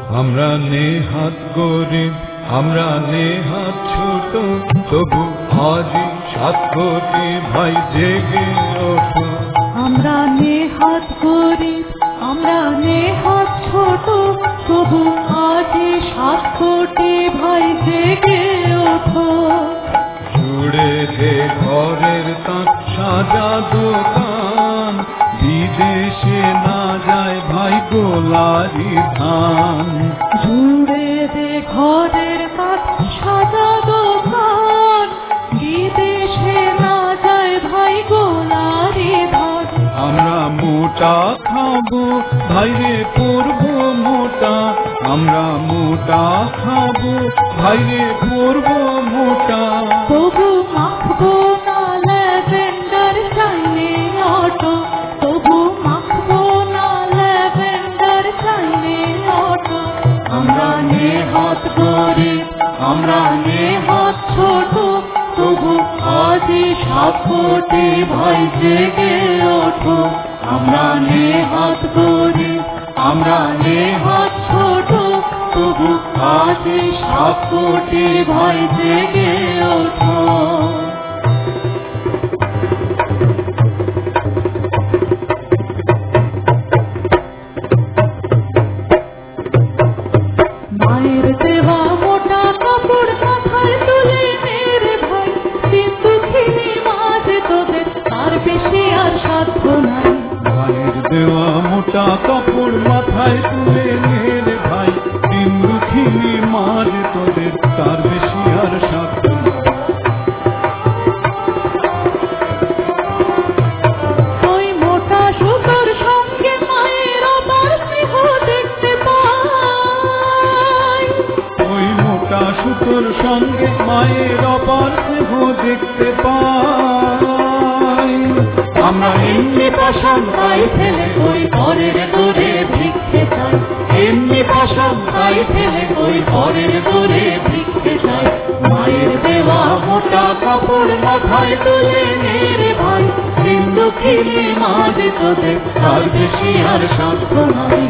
আমরা নেহাত গরিব, আমরা নেহাত ছোট, তবু আজই 7 কোটি ভাই জেগে ওঠো। আমরা নেহাত গরিব, আমরা নেহাত ছোট, তবু আজই 7 কোটি ভাই জেগে ওঠো। জুড়ে যে ঘরের তাঁত সাজা দোকান, বিদেশে না যায় ভাই গোলারি ধান। জুড়ে যে ঘরের তাঁত সাজা দোকান, বিদেশে না যায় ভাই গোলারি ধান। আমরা মোটা খাবো ভাইরে পড়বো মোটা, আমরা মোটা খাবো ভাইরে পড়বো মোটা। তবু মাখবো না ল্যাভেন্ডার চাইনে অটো, তবু মাখবো না ল্যাভেন্ডার চাইনে অটো। আমরা নেহাত গরিব, আমরা নেহাত ছোট, তবু আজই 7 কোটি ভাই জেগে ওঠো। আমরা নেহাত গরিব, আমরা নেহাত ছোট, তবু আজই 7 কোটি ভাই জেগে ওঠো। মায়ের দেওয়া মোটা কাপড় মাথায় তুলে নে রে ভাই, দিন দুঃখিনী মাঝে তোদের তার বেশি আর সাধ্য নাই। মায়ের দেওয়া মোটা কাপড় মাথায় তুলে নে রে ভাই, দিন দুঃখিনী মাঝ তোদের তার বেশি আর সাধ্য নাই। ওই মোটা সুতোর সঙ্গে মায়ের অপার স্নেহ দেখতে পাই, ওই মোটা সুতোর সঙ্গে মায়ের অপার স্নেহ দেখতে পাই। আমরা এমনি পাষাণ তাই ফেলে ওই পরের দরে ভিক্ষে চাই, এমনি পাষাণ তাই ফেলে ওই পরের দরে ভিক্ষে চাই। মায়ের দেওয়া মোটা কাপড় মাথায় তুলে নে রে ভাই, দিন দুঃখিনী মাঝ তোদের তার বেশি আর সাধ্য নাই।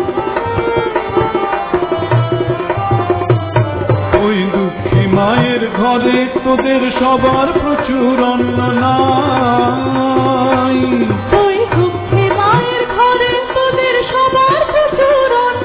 ওই দুঃখী মায়ের ঘরে তোদের সবার প্রচুর অন্ন নাই। ওই দুঃখী মায়ের ঘরে তোদের সবার প্রচুর অন্ন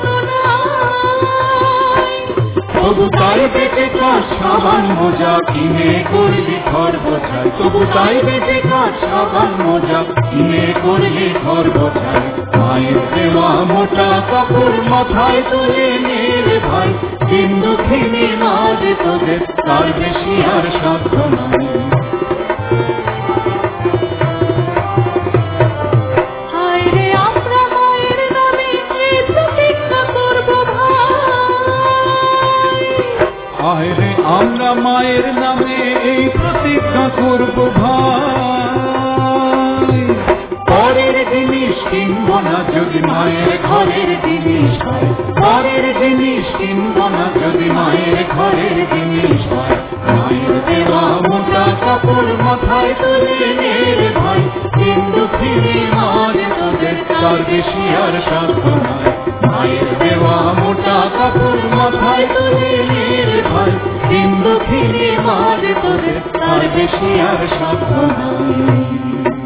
নাই। তবু তাই বেঁচে কাজ সাবান মোজা কিনে করলি ঘর বোঝাই, তবু তাই বেঁচে কাজ সাবান মোজা কিনে করলি ঘর বোঝাই। মায়ের দেওয়া মোটা কাপড় মাথায় তুলে নে রে ভাই, দিন দুঃখিনী মাঝ তোদের তার বেশি আর সাধ্য নাই। হায় রে আমরা মায়ের নামে এই প্রতিজ্ঞা করব ভাই, আয় রে আমরা মায়ের নামে এই প্রতিজ্ঞা করব ভাই। পরের জিনিস কিনব না যদি মায়ের ঘরের জিনিস হয়, পরের জিনিস কিনব না যদি মায়ের ঘরের জিনিস হয়। মায়ের দেওয়া মোটা কাপড় মাথায় তুলে নে রে ভাই, দিন দুঃখিনী মাঝ তোদের তার বেশি আর সাধ্য নাই। মায়ের দেওয়া মোটা কাপড় মাথায় তুলে নে রে ভাই, দিন দুঃখিনী মাঝ তোদের তার বেশি আর সাধ্য নাই।